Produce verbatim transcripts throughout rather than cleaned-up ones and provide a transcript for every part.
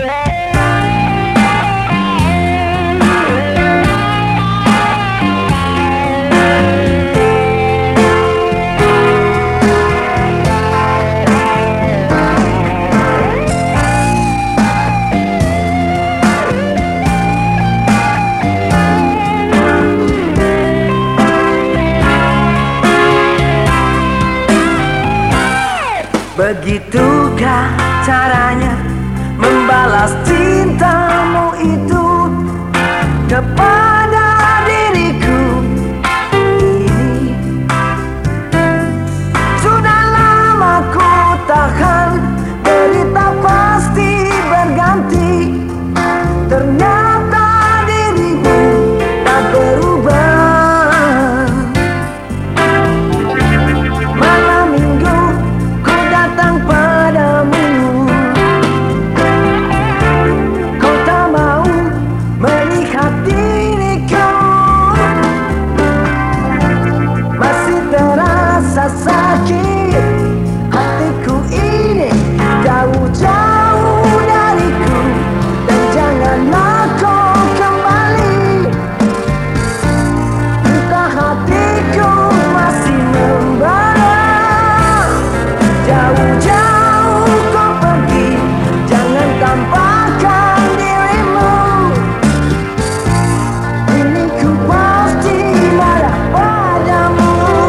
Begitukah caranya membalas cintamu itu kepada diriku ini? Sudah lama ku tahan, derita pasti berganti. Ternyata dirimu tak berubah. Malam minggu ku datang padamu, kau tak mau melihat diriku. Masih terasa sakit hatiku ini jauh-jauh dariku. Dan janganlah kau kembali, entah hatiku masih membara. Jauh-jauh kau pergi, jangan tampakkan dirimu. Ini ku pasti marah padamu.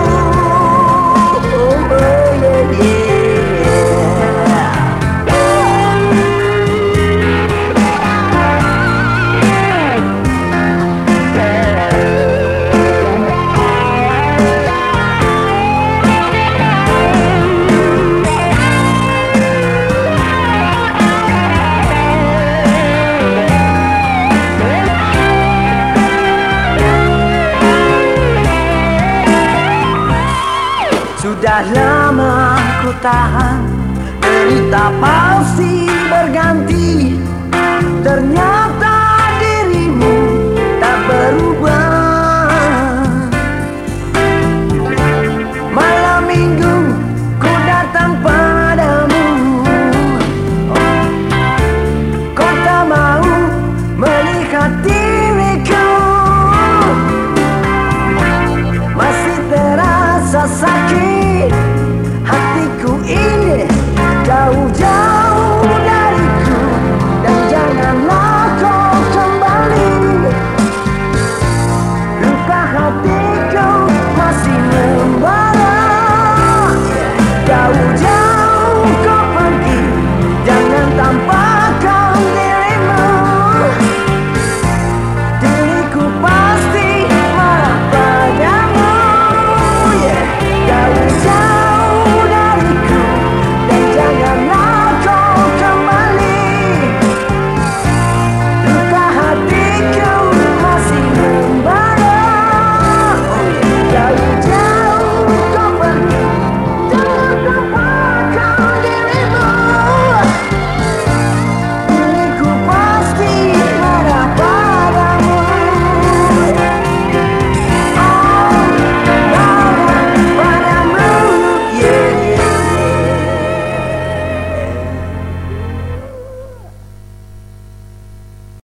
Oh, yeah, yeah. Sudah lama ku tahan, derita palsi